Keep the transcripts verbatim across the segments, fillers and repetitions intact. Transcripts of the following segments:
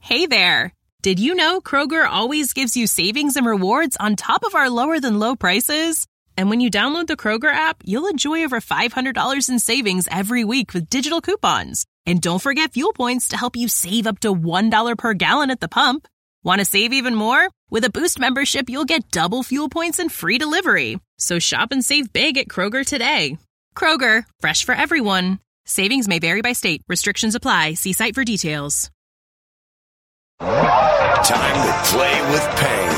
Hey there! Did you know Kroger always gives you savings and rewards on top of our lower-than-low prices? And when you download the Kroger app, you'll enjoy over five hundred dollars in savings every week with digital coupons. And don't forget fuel points to help you save up to one dollar per gallon at the pump. Want to save even more? With a Boost membership, you'll get double fuel points and free delivery. So shop and save big at Kroger today. Kroger, fresh for everyone. Savings may vary by state. Restrictions apply. See site for details. Time to play with pain.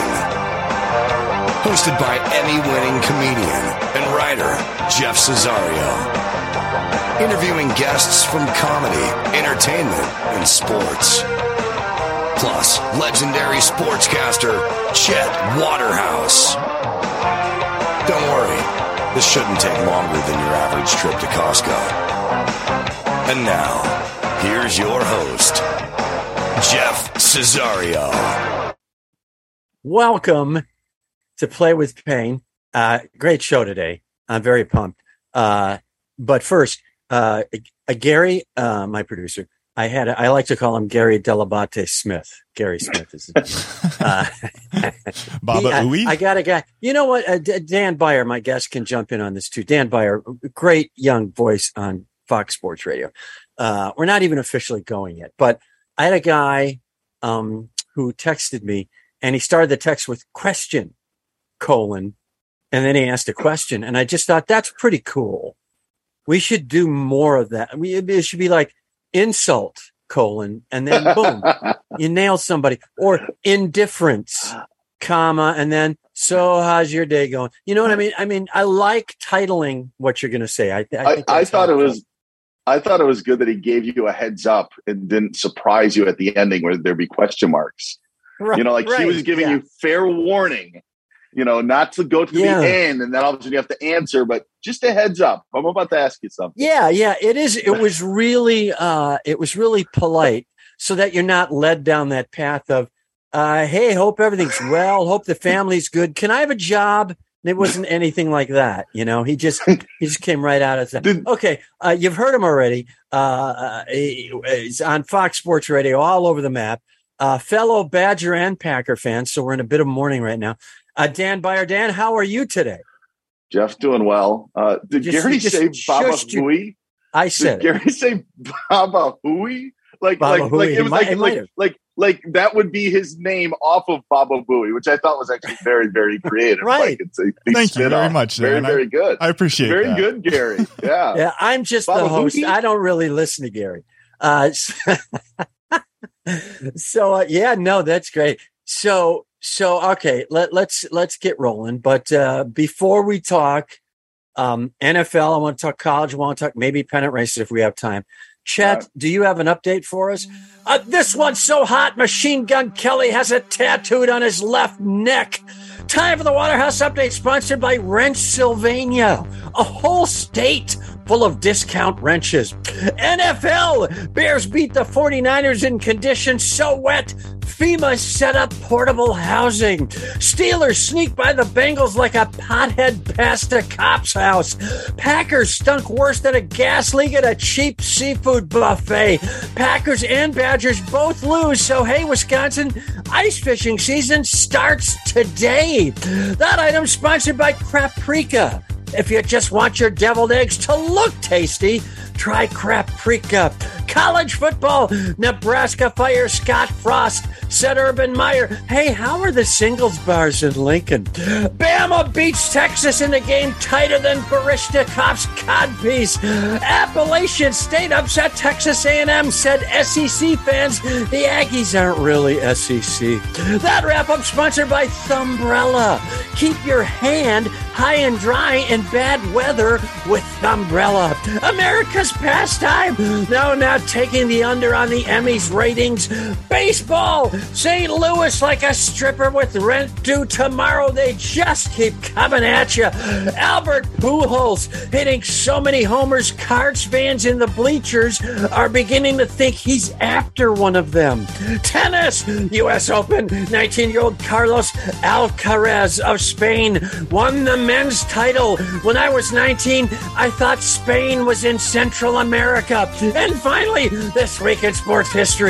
Hosted by Emmy-winning comedian and writer Jeff Cesario. Interviewing guests from comedy, entertainment, and sports. Plus, legendary sportscaster Chet Waterhouse. Don't worry, this shouldn't take longer than your average trip to Costco. And now, here's your host, Jeff Cesario. Welcome to Play with Pain. Uh, great show today. I'm very pumped. Uh, but first, uh, uh, Gary, uh, my producer, I had a, I like to call him Gary Delabate Smith. Gary Smith is uh, Baba he, I, I got a guy. You know what? Uh, D- Dan Beyer, my guest, can jump in on this too. Dan Beyer, great young voice on Fox Sports Radio. Uh, we're not even officially going yet, but I had a guy um, who texted me, and he started the text with question, colon, and then he asked a question, and I just thought that's pretty cool. We should do more of that. We, it should be like insult, colon, and then boom, you nail somebody. Or indifference, comma, and then, so how's your day going? You know what I mean? I mean, I like titling what you're going to say. I, I, I, I thought it was I thought it was good that he gave you a heads up and didn't surprise you at the ending where there'd be question marks. Right, you know, like right, he was giving yeah. you fair warning, you know, not to go to yeah. the end and then all of a sudden you have to answer, but just a heads up. I'm about to ask you something. Yeah, yeah, it is. It was really, uh, it was really polite so that you're not led down that path of, uh, hey, hope everything's well. Hope the family's good. Can I have a job? It wasn't anything like that, you know. He just he just came right out of that. Okay, uh, you've heard him already. Uh, he's on Fox Sports Radio, all over the map. Uh, fellow Badger and Packer fans, so we're in a bit of mourning right now. Uh, Dan Beyer, Dan, how are you today? Jeff, doing well. Uh, did just, Gary say Baba Hooey? I said. Did Gary say Baba Hooey? Like, Baba like, Hooey. like it was might, like, like, like, like that would be his name off of Baba Booey, which I thought was actually very, very creative. Right. Like it's a, Thank you very off. much. Very, Dan. very good. I appreciate very that. Very good, Gary. Yeah. Yeah. I'm just Baba the host. Hooey? I don't really listen to Gary. Uh, so, so uh, yeah, no, that's great. So, so, okay, let, let's, let's get rolling. But, uh, before we talk, um, N F L, I want to talk college. I want to talk maybe pennant races if we have time. Chet, do you have an update for us? Uh, this one's so hot, Machine Gun Kelly has it tattooed on his left neck. Time for the Waterhouse Update, sponsored by Wrenchsylvania, a whole state full of discount wrenches. N F L, Bears beat the 49ers in conditions so wet, FEMA set up portable housing. Steelers sneak by the Bengals like a pothead past a cop's house. Packers stunk worse than a gas leak at a cheap seafood buffet. Packers and Badgers both lose, so hey, Wisconsin, ice fishing season starts today. That item sponsored by Craprika. If you just want your deviled eggs to look tasty, try Craprika. College football, Nebraska fires Scott Frost, said Urban Meyer. Hey, how are the singles bars in Lincoln? Bama beats Texas in a game tighter than Barishnikov's codpiece. Appalachian State upset Texas A and M, said S E C fans. The Aggies aren't really S E C. That wrap-up sponsored by Thumbrella. Keep your hand high and dry in bad weather with Thumbrella. America's pastime. No, now taking the under on the Emmys ratings. Baseball. Saint Louis like a stripper with rent due tomorrow. They just keep coming at you. Albert Pujols hitting so many homers, Cards fans in the bleachers are beginning to think he's after one of them. Tennis. U S Open. nineteen-year-old Carlos Alcaraz of Spain won the men's title. When I was nineteen, I thought Spain was in Central America. And finally, this week in sports history,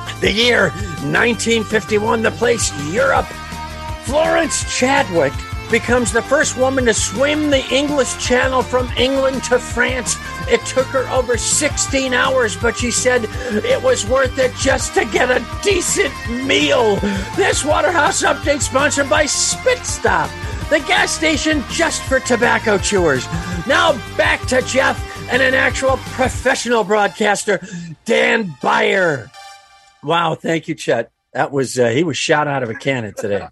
The year nineteen fifty-one, the place Europe. Florence Chadwick becomes the first woman to swim the English Channel from England to France. It took her over sixteen hours, but she said it was worth it just to get a decent meal. This Waterhouse Update sponsored by Spit Stop, the gas station just for tobacco chewers. Now back to Jeff and an actual professional broadcaster, Dan Beyer. Wow, thank you, Chet. That was uh, he was shot out of a cannon today.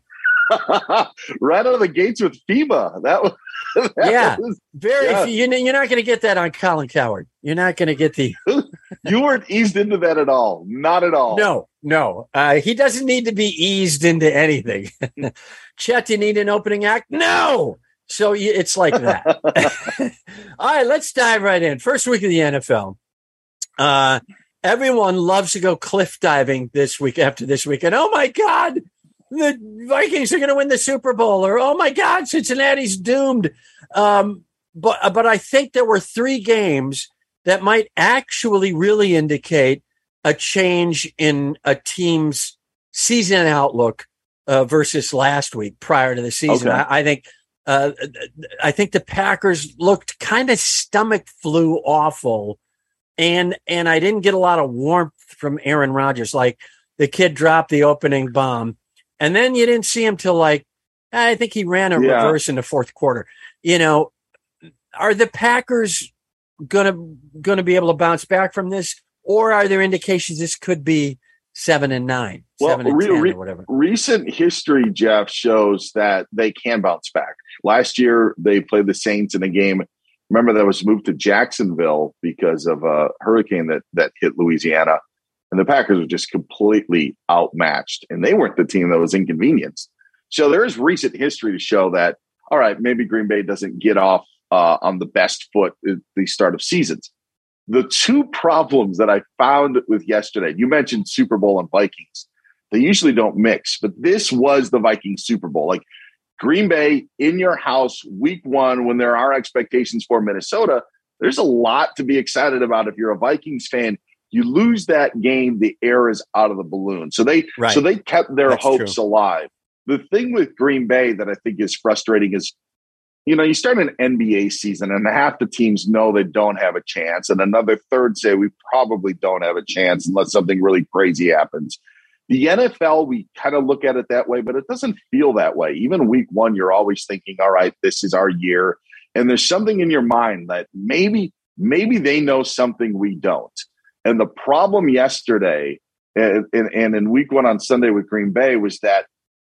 Right out of the gates with FEMA. That was that yeah, was, very. yeah. You, you're not going to get that on Colin Cowherd. You're not going to get the. You weren't eased into that at all. Not at all. No, no. Uh, he doesn't need to be eased into anything. Chet, you need an opening act? No. So it's like that. All right, let's dive right in. First week of the N F L. Uh, everyone loves to go cliff diving this week after this week. And oh my God, the Vikings are going to win the Super Bowl, or oh my God, Cincinnati's doomed. Um, but but I think there were three games that might actually really indicate a change in a team's season outlook uh, versus last week prior to the season. Okay. I, I think uh, I think the Packers looked kind of stomach flu awful, and and I didn't get a lot of warmth from Aaron Rodgers. Like the kid dropped the opening bomb. And then you didn't see him till like, I think he ran a yeah. reverse in the fourth quarter. You know, are the Packers gonna gonna be able to bounce back from this, or are there indications this could be seven and nine, well, seven and re- ten, re- or whatever? Recent history, Jeff, shows that they can bounce back. Last year, they played the Saints in a game. Remember, that was moved to Jacksonville because of a hurricane that that hit Louisiana. And the Packers were just completely outmatched, and they weren't the team that was inconvenienced. So there is recent history to show that, all right, maybe Green Bay doesn't get off uh, on the best foot at the start of seasons. The two problems that I found with yesterday, you mentioned Super Bowl and Vikings. They usually don't mix, but this was the Vikings Super Bowl. Like Green Bay in your house, week one, when there are expectations for Minnesota, there's a lot to be excited about if you're a Vikings fan. You lose that game, the air is out of the balloon. So they right. so they kept their That's hopes true. alive. The thing with Green Bay that I think is frustrating is, you know, you start an N B A season and half the teams know they don't have a chance, and another third say we probably don't have a chance unless something really crazy happens. The N F L, we kind of look at it that way, but it doesn't feel that way. Even week one, you're always thinking, all right, this is our year. And there's something in your mind that maybe, maybe they know something we don't. And the problem yesterday and, and, and in week one on Sunday with Green Bay was that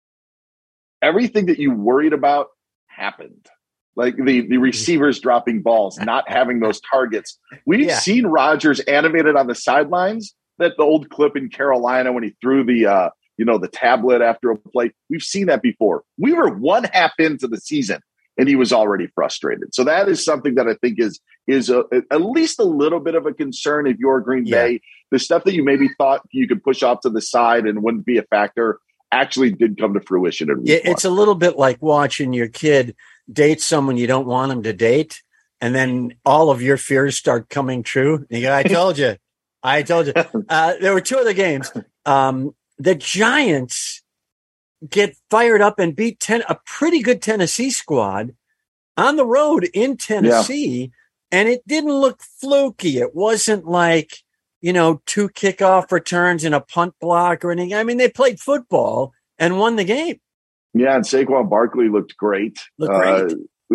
everything that you worried about happened. Like the, the receivers dropping balls, not having those targets. We've yeah. seen Rodgers animated on the sidelines. That the old clip in Carolina when he threw the uh, you know the tablet after a play. We've seen that before. We were one half into the season and he was already frustrated. So that is something that I think is is a, at least a little bit of a concern if you're Green yeah. Bay. The stuff that you maybe thought you could push off to the side and wouldn't be a factor actually did come to fruition. In yeah, it's one. a little bit like watching your kid date someone you don't want him to date, and then all of your fears start coming true. You go, I told you. I told you. Uh, there were two other games. Um, the Giants get fired up and beat ten, a pretty good Tennessee squad on the road in Tennessee, yeah. and it didn't look fluky. It wasn't like, you know, two kickoff returns and a punt block or anything. I mean, they played football and won the game. Yeah, and Saquon Barkley looked great. Looked great.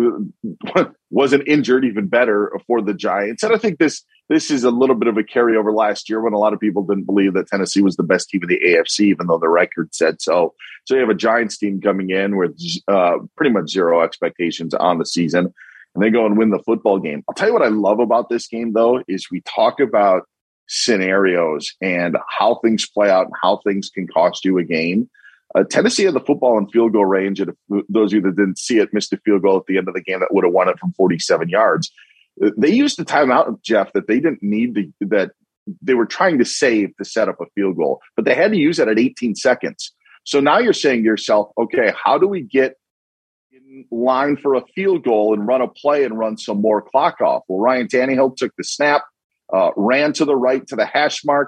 Uh, wasn't injured, even better for the Giants. And I think this this is a little bit of a carryover last year when a lot of people didn't believe that Tennessee was the best team in the A F C, even though the record said so. So you have a Giants team coming in with uh, pretty much zero expectations on the season, and they go and win the football game. I'll tell you what I love about this game, though, is we talk about scenarios and how things play out and how things can cost you a game. Uh, Tennessee had the football in field goal range, and if those of you that didn't see it missed a field goal at the end of the game that would have won it from forty-seven yards. They used the timeout, Jeff, that they didn't need to, that they were trying to save to set up a field goal, but they had to use it at eighteen seconds. So now you're saying to yourself, okay, how do we get in line for a field goal and run a play and run some more clock off? Well, Ryan Tannehill took the snap, uh, ran to the right to the hash mark,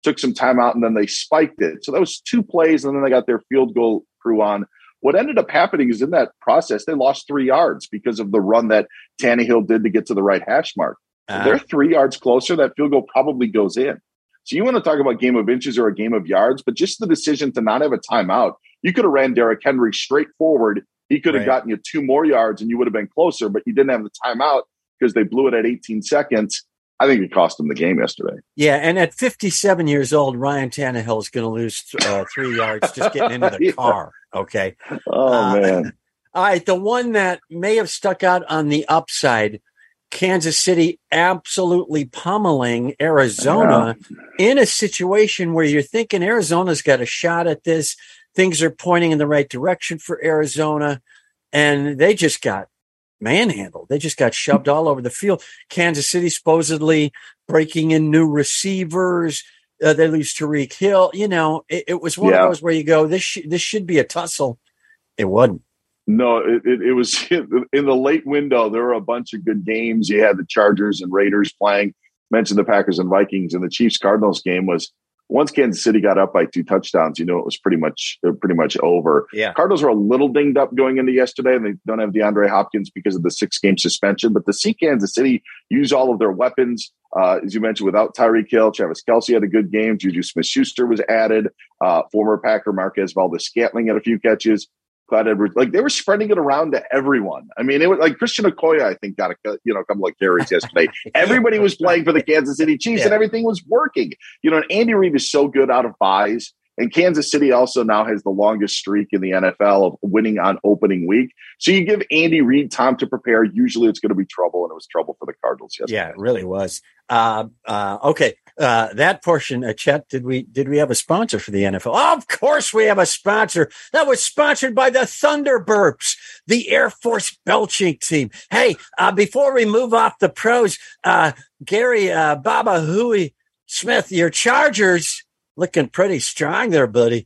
took some time out, and then they spiked it. So that was two plays, and then they got their field goal crew on. What ended up happening is in that process, they lost three yards because of the run that Tannehill did to get to the right hash mark. Uh, they're three yards closer. That field goal probably goes in. So you want to talk about game of inches or a game of yards, but just the decision to not have a timeout. You could have ran Derrick Henry straight forward. He could have right. gotten you two more yards and you would have been closer, but you didn't have the timeout because they blew it at eighteen seconds. I think it cost them the game yesterday. Yeah, and at fifty-seven years old, Ryan Tannehill is going to lose uh, three yards just getting into the yeah. car. Okay. Oh, uh, man. All right, the one that may have stuck out on the upside, Kansas City absolutely pummeling Arizona yeah. in a situation where you're thinking Arizona's got a shot at this. Things are pointing in the right direction for Arizona, and they just got manhandled. They just got shoved all over the field. Kansas City supposedly breaking in new receivers. Uh, they lose Tyreek Hill. You know, it, it was one yeah. of those where you go, this sh- this should be a tussle. It wasn't. No, it, it, it was in the late window. There were a bunch of good games. You had the Chargers and Raiders playing. Mentioned the Packers and Vikings, and the Chiefs Cardinals game was once Kansas City got up by two touchdowns. You know, it was pretty much pretty much over. Yeah, Cardinals were a little dinged up going into yesterday, and they don't have DeAndre Hopkins because of the six game suspension. But to see Kansas City use all of their weapons, uh, as you mentioned, without Tyreek Hill, Travis Kelce had a good game. Juju Smith-Schuster was added. Uh, former Packer Marquez Valdes-Scantling had a few catches. Clyde Edwards, like they were spreading it around to everyone. I mean, it was like Christian Okoye, I think, got a you know a couple of carries yesterday. Everybody was playing for the Kansas City Chiefs, yeah. and everything was working. You know, and Andy Reid is so good out of buys. And Kansas City also now has the longest streak in the N F L of winning on opening week. So you give Andy Reid time to prepare. Usually it's going to be trouble, and it was trouble for the Cardinals yesterday. Yeah, it really was. Uh, uh, okay, uh, that portion, uh, Chet, did we did we have a sponsor for the N F L? Oh, of course we have a sponsor. That was sponsored by the Thunderburps, the Air Force belching team. Hey, uh, before we move off the pros, uh, Gary uh, Baba Hooey Smith, your Chargers looking pretty strong there, buddy.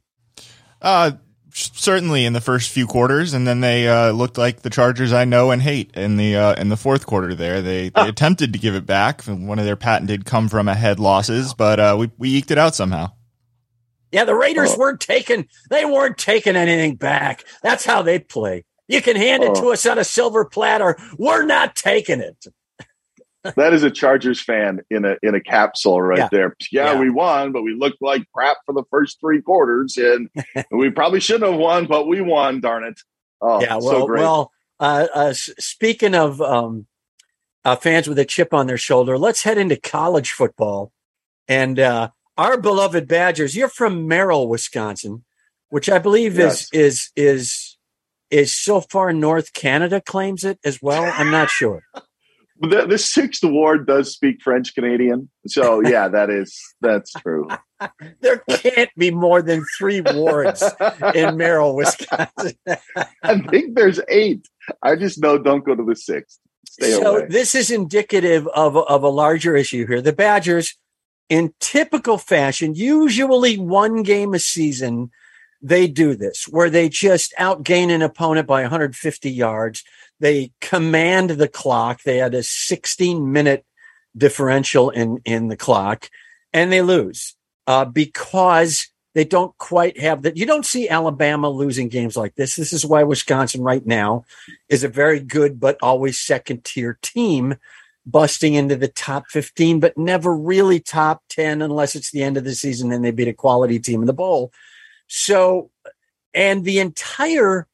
Uh, certainly in the first few quarters, and then they uh, looked like the Chargers I know and hate in the uh, in the fourth quarter. There, they, they attempted to give it back. One of their patented come from ahead losses, but uh, we we eked it out somehow. Yeah, the Raiders oh. weren't taking they weren't taking anything back. That's how they play. You can hand it oh. to us on a silver platter. We're not taking it. That is a Chargers fan in a in a capsule right yeah. there. Yeah, yeah, we won, but we looked like crap for the first three quarters, and we probably shouldn't have won, but we won. Darn it! Oh, yeah. Well, so great. well. Uh, uh, speaking of um, uh, fans with a chip on their shoulder, let's head into college football, and uh, our beloved Badgers. You're from Merrill, Wisconsin, which I believe yes. is is is is so far north. Canada claims it as well. I'm not sure. The, the sixth ward does speak French Canadian. So, yeah, that is, that's true. There can't be more than three wards in Merrill, Wisconsin. I think there's eight. I just know don't go to the sixth. Stay so away. This is indicative of, of a larger issue here. The Badgers, in typical fashion, usually one game a season, they do this, where they just outgain an opponent by one hundred fifty yards. They command the clock. They had a sixteen minute differential in, in the clock, and they lose uh, because they don't quite have that. You don't see Alabama losing games like this. This is why Wisconsin right now is a very good, but always second tier team, busting into the top fifteen, but never really top ten unless it's the end of the season and they beat a quality team in the bowl. So, and the entire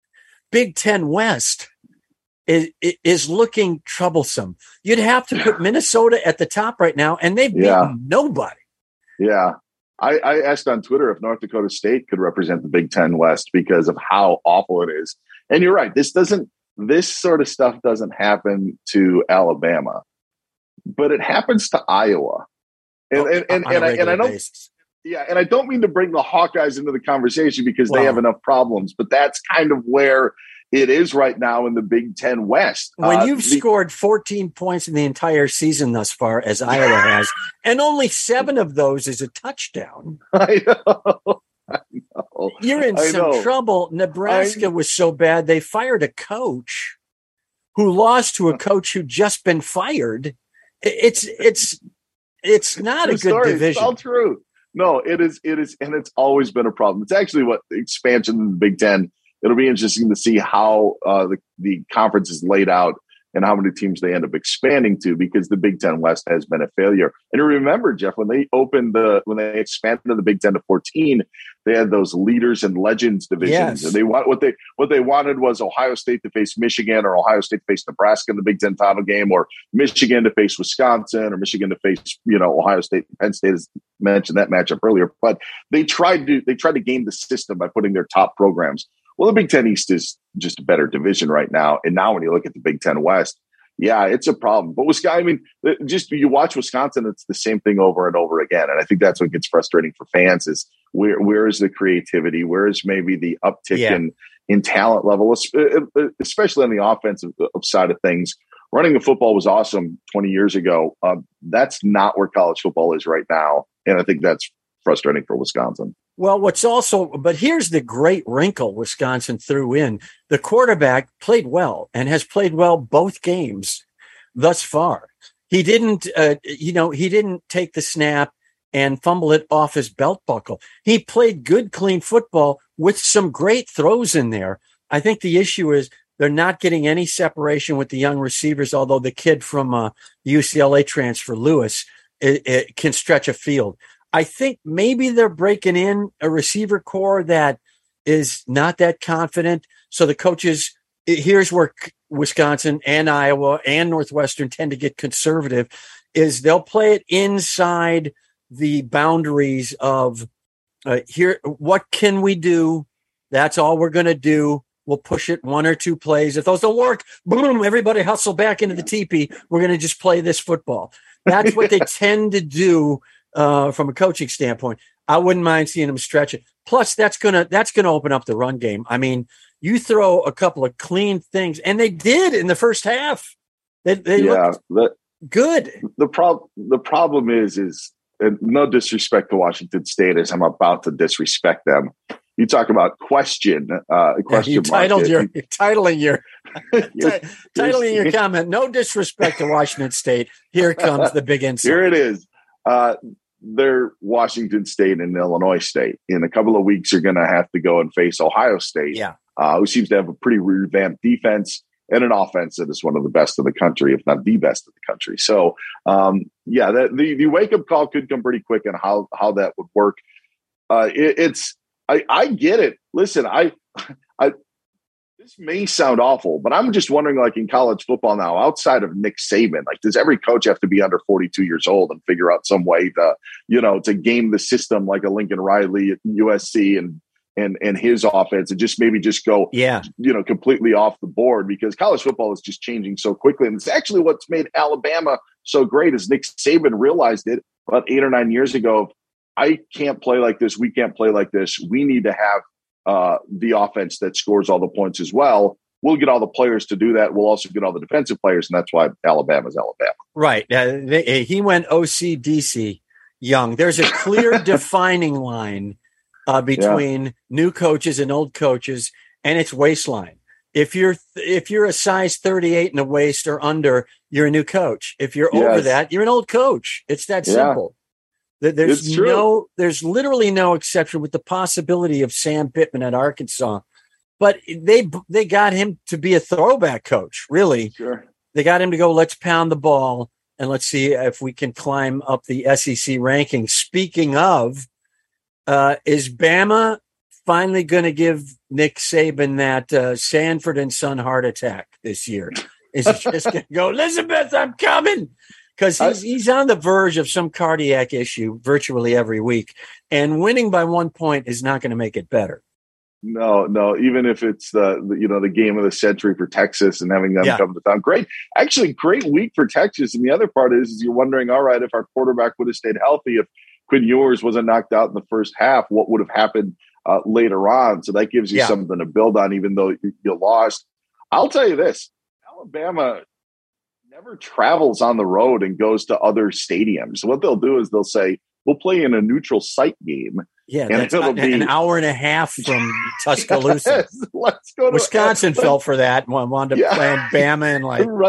Big Ten West is, is looking troublesome. You'd have to put Minnesota at the top right now, and they've beaten yeah. nobody. Yeah. I, I asked on Twitter if North Dakota State could represent the Big Ten West because of how awful it is. And you're right. This doesn't, this sort of stuff doesn't happen to Alabama, but it happens to Iowa. And, oh, and, and, and, I, and I don't, basis. Yeah, and I don't mean to bring the Hawkeyes into the conversation because wow. they have enough problems, but that's kind of where it is right now in the Big Ten West. When uh, you've the, scored fourteen points in the entire season thus far, as Iowa has, and only seven of those is a touchdown. I know. I know. You're in I some know. trouble. Nebraska I, was so bad, they fired a coach who lost to a coach who'd just been fired. It's, it's, It's not a good story. division. It's all true. no, it is, it is, and it's always been a problem. It's actually what the expansion in the Big Ten. It'll be interesting to see how uh, the, the conference is laid out and how many teams they end up expanding to, because the Big Ten West has been a failure. And remember, Jeff, when they opened the, when they expanded the Big Ten to fourteen, they had those leaders and legends divisions. Yes. And they want what they what they wanted was Ohio State to face Michigan, or Ohio State to face Nebraska in the Big Ten title game, or Michigan to face Wisconsin, or Michigan to face, you know, Ohio State. Penn State has mentioned that matchup earlier, but they tried to they tried to game the system by putting their top programs. Well, the Big Ten East is just a better division right now. And now when you look at the Big Ten West, yeah, it's a problem. But Wisconsin, I mean, just you watch Wisconsin, it's the same thing over and over again. And I think that's what gets frustrating for fans is where where is the creativity? Where is maybe the uptick yeah. in, in talent level, especially on the offensive side of things. Running the football was awesome twenty years ago. Um, that's not where college football is right now. And I think that's frustrating for Wisconsin. Well, what's also, but here's the great wrinkle Wisconsin threw in. The quarterback played well and has played well both games thus far. He didn't, uh, you know, he didn't take the snap and fumble it off his belt buckle. He played good, clean football with some great throws in there. I think the issue is they're not getting any separation with the young receivers, although the kid from uh, U C L A transfer, Lewis, it, it can stretch a field. I think maybe they're breaking in a receiver core that is not that confident. So the coaches, here's where Wisconsin and Iowa and Northwestern tend to get conservative, is they'll play it inside the boundaries of uh, here. What can we do? That's all we're going to do. We'll push it one or two plays. If those don't work, boom, everybody hustle back into the teepee. We're going to just play this football. That's what they tend to do. Uh, from a coaching standpoint, I wouldn't mind seeing them stretch it. Plus, that's gonna that's gonna open up the run game. I mean, you throw a couple of clean things, and they did in the first half. They, they yeah, looked the, good. The problem the problem is is and no disrespect to Washington State, as I'm about to disrespect them. You talk about question, uh, question. Yeah, you titled market. your you're titling your t- titling your comment. No disrespect to Washington State. Here comes the big insight. Here it is. Uh, they're Washington State and Illinois State. In a couple of weeks, you're going to have to go and face Ohio State, yeah. uh, who seems to have a pretty revamped defense and an offense that is one of the best in the country, if not the best in the country. So, um, yeah, that, the, the wake-up call could come pretty quick on how, how that would work. Uh, it, it's I, I get it. Listen, I, I this may sound awful, but I'm just wondering, like in college football now, outside of Nick Saban, like does every coach have to be under forty-two years old and figure out some way to, you know, to game the system like a Lincoln Riley at U S C and and and his offense and just maybe just go, yeah, you know, completely off the board, because college football is just changing so quickly. And it's actually what's made Alabama so great is Nick Saban realized it about eight or nine years ago. I can't play like this. We can't play like this. We need to have Uh, the offense that scores all the points as well. We'll get all the players to do that. We'll also get all the defensive players, and that's why Alabama's Alabama. Right. Uh, they, he went O C D C young. There's a clear defining line uh, between yeah. new coaches and old coaches, and it's waistline. If you're if you're a size thirty-eight in the waist or under, you're a new coach. If you're yes. over that, you're an old coach. It's that yeah. simple. There's no, there's literally no exception, with the possibility of Sam Pittman at Arkansas. But they they got him to be a throwback coach, really. Sure. They got him to go, let's pound the ball, and let's see if we can climb up the S E C rankings. Speaking of, uh, is Bama finally going to give Nick Saban that uh, Sanford and Son heart attack this year? Is he just going to go, Elizabeth, I'm coming? Because he's, he's on the verge of some cardiac issue virtually every week. And winning by one point is not going to make it better. No, no. Even if it's the, the you know the game of the century for Texas and having them yeah. come to town, great. Actually, great week for Texas. And the other part is, is you're wondering, all right, if our quarterback would have stayed healthy, if Quinn Ewers wasn't knocked out in the first half, what would have happened uh, later on? So that gives you yeah. something to build on, even though you, you lost. I'll tell you this: Alabama never travels on the road and goes to other stadiums. So what they'll do is they'll say, we'll play in a neutral site game. Yeah, and that's it'll be an hour and a half from Tuscaloosa. Yes, let's go to Wisconsin fell for that and wanted to yeah. play Bama and like right.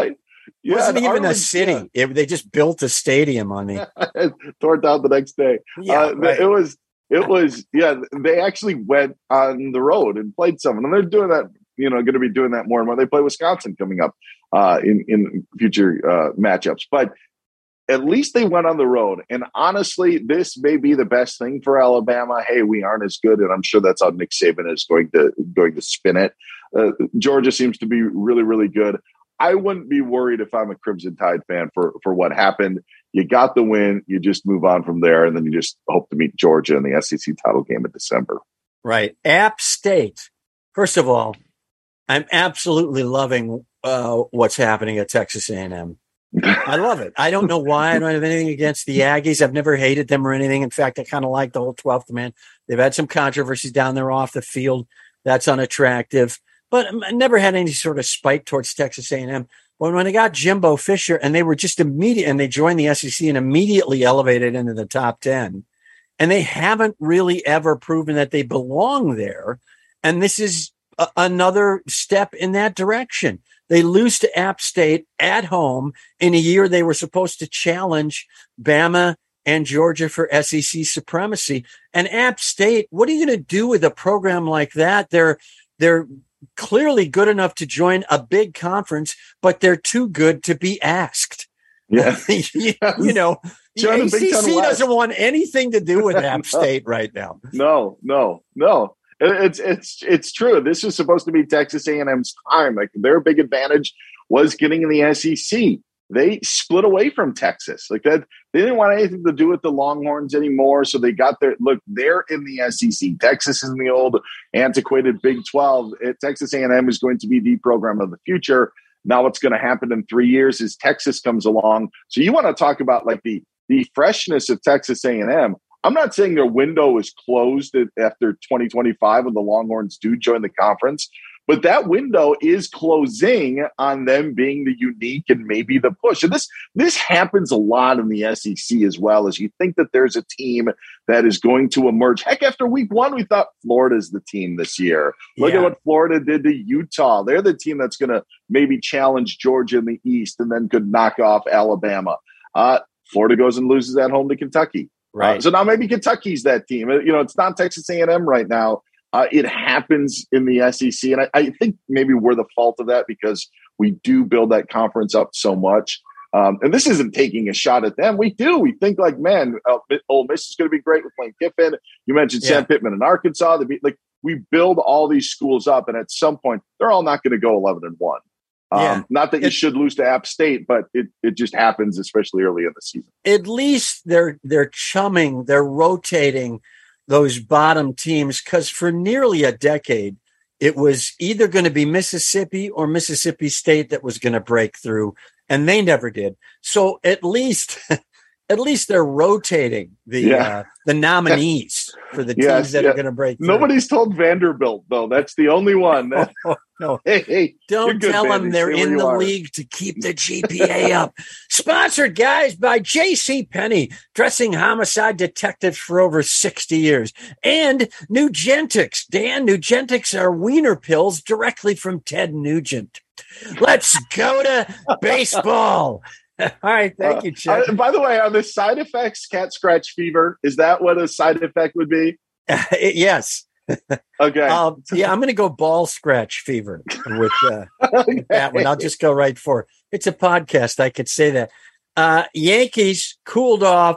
It wasn't even Arlington, a city. Yeah. It, they just built a stadium on me. Tore it down the next day. Yeah, uh, right. It was, it was, yeah, they actually went on the road and played someone. And they're doing that, you know, going to be doing that more and more. They play Wisconsin coming up uh, in, in future uh, matchups. But at least they went on the road. And honestly, this may be the best thing for Alabama. Hey, we aren't as good. And I'm sure that's how Nick Saban is going to going to spin it. Uh, Georgia seems to be really, really good. I wouldn't be worried if I'm a Crimson Tide fan for, for what happened. You got the win. You just move on from there. And then you just hope to meet Georgia in the S E C title game in December. Right. App State. First of all, I'm absolutely loving uh, what's happening at Texas A and M. I love it. I don't know why. I don't have anything against the Aggies. I've never hated them or anything. In fact, I kind of like the whole twelfth man. They've had some controversies down there off the field. That's unattractive. But I never had any sort of spite towards Texas A and M. When, when they got Jimbo Fisher and they were just immediate and they joined the S E C and immediately elevated into the top ten. And they haven't really ever proven that they belong there. And this is a, another step in that direction. They lose to App State at home in a year they were supposed to challenge Bama and Georgia for S E C supremacy. And App State, what are you going to do with a program like that? They're they're clearly good enough to join a big conference, but they're too good to be asked. Yeah, you, you know, the A C C doesn't want anything to do with App State right now. No, no, no. It's it's it's true. This was supposed to be Texas A and M's time. Like their big advantage was getting in the S E C. They split away from Texas. Like that, they didn't want anything to do with the Longhorns anymore. So they got their look. They're in the S E C. Texas is in the old antiquated Big twelve. It, Texas A and M is going to be the program of the future. Now, what's going to happen in three years is Texas comes along. So you want to talk about like the the freshness of Texas A and M. I'm not saying their window is closed after twenty twenty-five when the Longhorns do join the conference, but that window is closing on them being the unique and maybe the push. And this this happens a lot in the S E C as well, as you think that there's a team that is going to emerge. Heck, after week one, we thought Florida's the team this year. Look yeah. at what Florida did to Utah. They're the team that's going to maybe challenge Georgia in the East and then could knock off Alabama. Uh, Florida goes and loses at home to Kentucky. Right. Uh, so now maybe Kentucky's that team. You know, it's not Texas A and M right now. Uh, it happens in the S E C. And I, I think maybe we're the fault of that because we do build that conference up so much. Um, and this isn't taking a shot at them. We do. We think like, man, uh, Ole Miss is going to be great with Lane Kiffin. You mentioned yeah. Sam Pittman in Arkansas. Be, like we build all these schools up. And at some point, they're all not going to go eleven and one. Um, yeah. Not that you it, should lose to App State, but it, it just happens, especially early in the season. At least they're they're chumming, they're rotating those bottom teams because for nearly a decade, it was either going to be Mississippi or Mississippi State that was going to break through, and they never did. So at least, at least they're rotating the yeah. uh, the nominees for the teams yes, that yeah. are going to break through. Nobody's told Vanderbilt though. That's the only one. That- oh, no, hey, hey, don't tell good, them they're in the are. league to keep the G P A up. Sponsored, guys, by J C Penney, dressing homicide detectives for over sixty years, and Nugentix. Dan, Nugentix are wiener pills directly from Ted Nugent. Let's go to baseball. All right, thank you, Chip. Uh, by the way, are the side effects cat scratch fever? Is that what a side effect would be? Uh, yes. Okay. Um, yeah, I'm going to go ball scratch fever with, uh, okay. with that one. I'll just go right for it. It's a podcast. I could say that. Uh, Yankees cooled off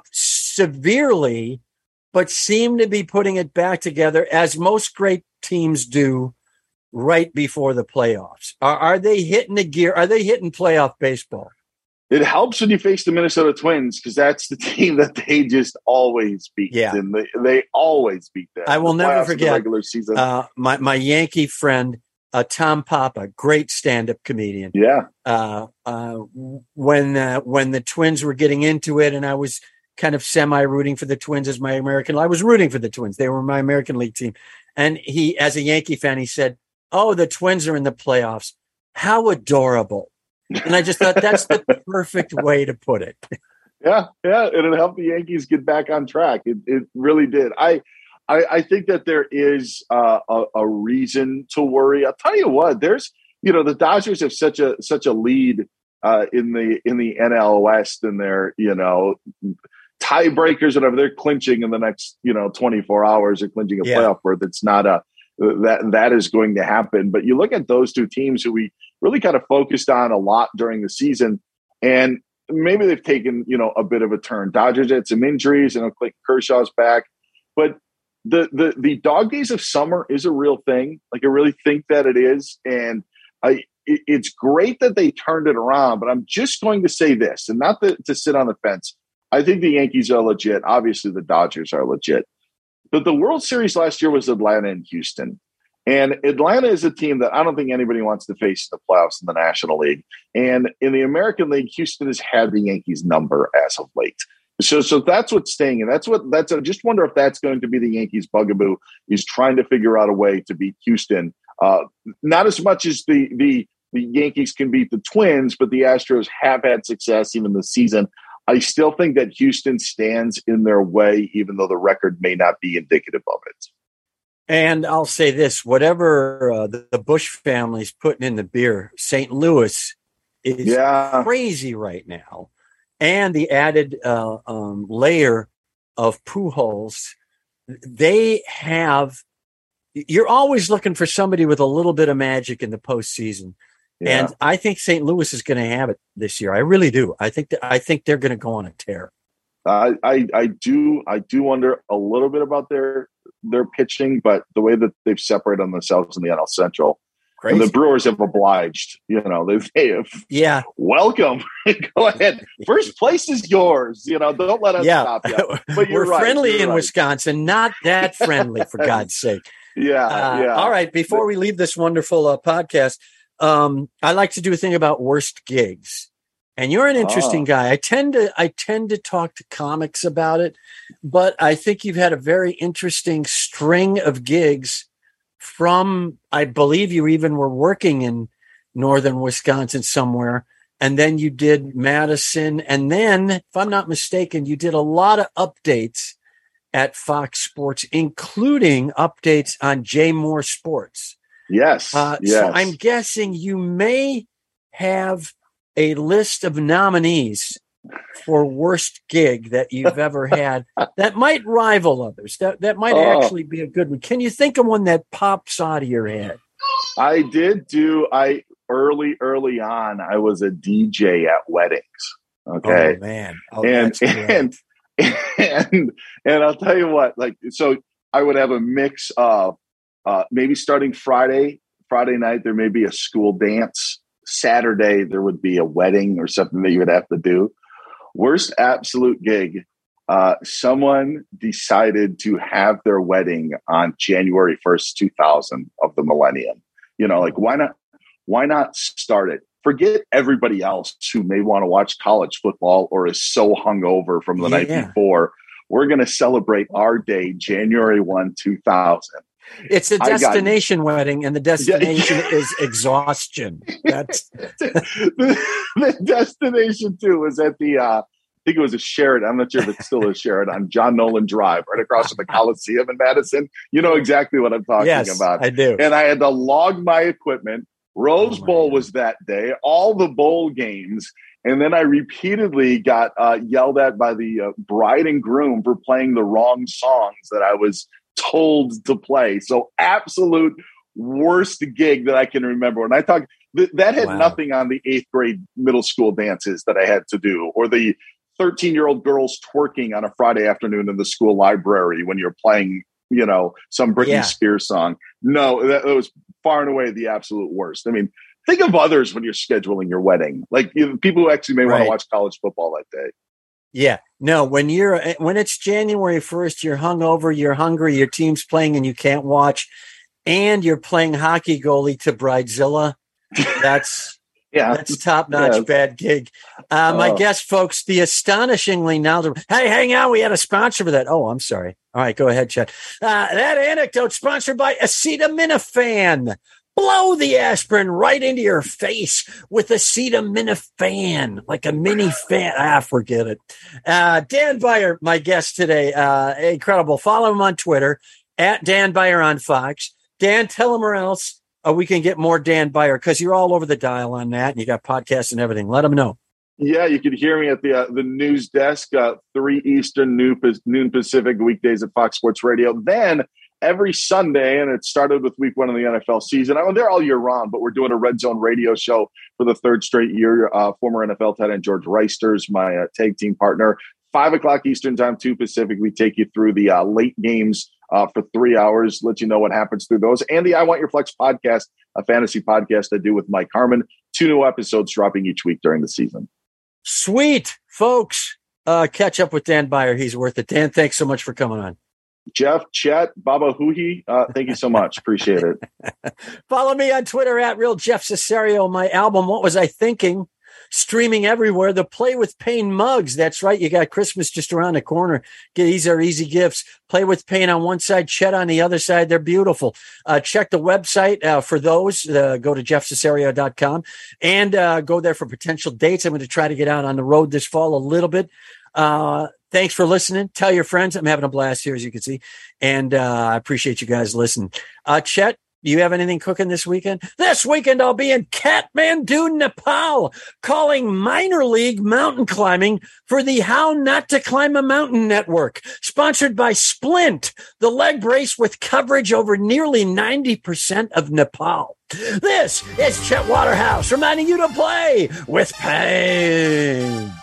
severely, but seem to be putting it back together as most great teams do right before the playoffs. Are, are they hitting the gear? Are they hitting playoff baseball? It helps when you face the Minnesota Twins because that's the team that they just always beat. Yeah. And they, they always beat them. I will the never forget regular season. Uh, my, my Yankee friend, uh, Tom Papa, great stand-up comedian. Yeah. Uh, uh, when uh, when the Twins were getting into it and I was kind of semi-rooting for the Twins as my American – I was rooting for the Twins. They were my American League team. And he, as a Yankee fan, he said, oh, the Twins are in the playoffs. How adorable. And I just thought that's the perfect way to put it. Yeah, yeah, and it helped the Yankees get back on track. It, it really did. I, I, I think that there is uh, a, a reason to worry. I'll tell you what. There's, you know, the Dodgers have such a such a lead uh, in the in the N L West, and they're, you know, tiebreakers, whatever, they're clinching in the next, you know, twenty-four hours, or clinching a yeah. playoff berth. It's not a that that is going to happen. But you look at those two teams who we really kind of focused on a lot during the season, and maybe they've taken, you know, a bit of a turn. Dodgers had some injuries, and Clayton Kershaw's back, but the the the dog days of summer is a real thing. Like, I really think that it is, and I it, it's great that they turned it around. But I'm just going to say this, and not to, to sit on the fence. I think the Yankees are legit. Obviously, the Dodgers are legit. But the World Series last year was Atlanta and Houston. And Atlanta is a team that I don't think anybody wants to face in the playoffs in the National League. And in the American League, Houston has had the Yankees number as of late. So so that's what's staying. And that's what that's I just wonder if that's going to be the Yankees' bugaboo, is trying to figure out a way to beat Houston. Uh, not as much as the the the Yankees can beat the Twins, but the Astros have had success even this season. I still think that Houston stands in their way, even though the record may not be indicative of it. And I'll say this, whatever uh, the, the Bush family's putting in the beer, Saint Louis is yeah. crazy right now. And the added uh, um, layer of Pujols, they have, you're always looking for somebody with a little bit of magic in the postseason. Yeah. And I think Saint Louis is going to have it this year. I really do. I think that, I think they're going to go on a tear. Uh, I I do I do wonder a little bit about their their pitching, but the way that they've separated themselves in the N L Central, Crazy. And the Brewers have obliged. You know, they, they have. Yeah. Welcome. Go ahead. First place is yours. You know, don't let us yeah. stop you. But you're We're right. friendly you're in right. Wisconsin, not that friendly, for God's sake. Yeah. Uh, yeah. All right. Before we leave this wonderful uh, podcast. Um, I like to do a thing about worst gigs, and you're an interesting oh. guy. I tend to, I tend to talk to comics about it, but I think you've had a very interesting string of gigs from, I believe you even were working in northern Wisconsin somewhere. And then you did Madison. And then, if I'm not mistaken, you did a lot of updates at Fox Sports, including updates on Jay Moore Sports. Yes, uh, yes. So I'm guessing you may have a list of nominees for worst gig that you've ever had that might rival others. That that might oh. actually be a good one. Can you think of one that pops out of your head? I did do. I early, early on, I was a D J at weddings. Okay, oh, man, oh, and and and and I'll tell you what. Like, so I would have a mix of. Uh, maybe starting Friday, Friday night, there may be a school dance. Saturday, there would be a wedding or something that you would have to do. Worst absolute gig. Uh, someone decided to have their wedding on January first, two thousand of the millennium. You know, like, why not, why not start it? Forget everybody else who may want to watch college football or is so hungover from the yeah. night before. We're going to celebrate our day, January first, two thousand. It's a destination got, wedding, and the destination yeah. is exhaustion. That's the, the destination too was at the. Uh, I think it was a Sheraton. I'm not sure if it's still a Sheraton on John Nolan Drive, right across from the Coliseum in Madison. You know exactly what I'm talking yes, about. I do. And I had to log my equipment. Rose oh Bowl God. was that day. All the bowl games. And then I repeatedly got uh, yelled at by the uh, bride and groom for playing the wrong songs that I was told to play. So absolute worst gig that I can remember. And I talk th- that had wow. nothing on the eighth grade middle school dances that I had to do, or the thirteen year old girls twerking on a Friday afternoon in the school library when you're playing, you know, some Britney yeah. Spears song. No, that, that was far and away the absolute worst. I mean, think of others when you're scheduling your wedding, like you know, people who actually may right. want to watch college football that day. Yeah, no, when you're, when it's January first, you're hungover, you're hungry, your team's playing and you can't watch, and you're playing hockey goalie to Bridezilla. That's, yeah, that's top notch yeah. bad gig. Uh, my oh. guest, folks, the astonishingly knowledgeable. Hey, hang on. We had a sponsor for that. Oh, I'm sorry. All right, go ahead, Chad. Uh, that anecdote sponsored by Acetaminophen. Blow the aspirin right into your face with Acetaminophen, like a mini fan. Ah, forget it. Uh, Dan Beyer, my guest today. Uh, incredible. Follow him on Twitter, at Dan Beyer on Fox. Dan, tell him or else uh, we can get more Dan Beyer? Because you're all over the dial on that, and you got podcasts and everything. Let them know. Yeah, you can hear me at the uh, the news desk, uh, three Eastern, noon, noon Pacific, weekdays at Fox Sports Radio. Then every Sunday, and it started with week one of the N F L season. I mean, they're all year round, but we're doing a Red Zone radio show for the third straight year. Uh, former N F L tight end George Reisters, my uh, tag team partner. Five o'clock Eastern time, two Pacific. We take you through the uh, late games uh, for three hours, let you know what happens through those. And the I Want Your Flex podcast, a fantasy podcast I do with Mike Harmon. Two new episodes dropping each week during the season. Sweet, folks. Uh, catch up with Dan Beyer. He's worth it. Dan, thanks so much for coming on. Jeff, Chet, Baba Hooey, uh, thank you so much. Appreciate it. Follow me on Twitter at Real Jeff Cesario. My album, What Was I Thinking? Streaming everywhere. The Play with Pain mugs. That's right. You got Christmas just around the corner. These are easy gifts. Play with Pain on one side, Chet on the other side. They're beautiful. Uh, check the website uh, for those. Uh, go to jeff cesario dot com and uh, go there for potential dates. I'm going to try to get out on the road this fall a little bit. Uh, thanks for listening. Tell your friends. I'm having a blast here, as you can see. And uh, I appreciate you guys listening. Uh, Chet, do you have anything cooking this weekend? This weekend, I'll be in Kathmandu, Nepal, calling minor league mountain climbing for the How Not to Climb a Mountain Network, sponsored by Splint, the leg brace with coverage over nearly ninety percent of Nepal. This is Chet Waterhouse reminding you to play with pain.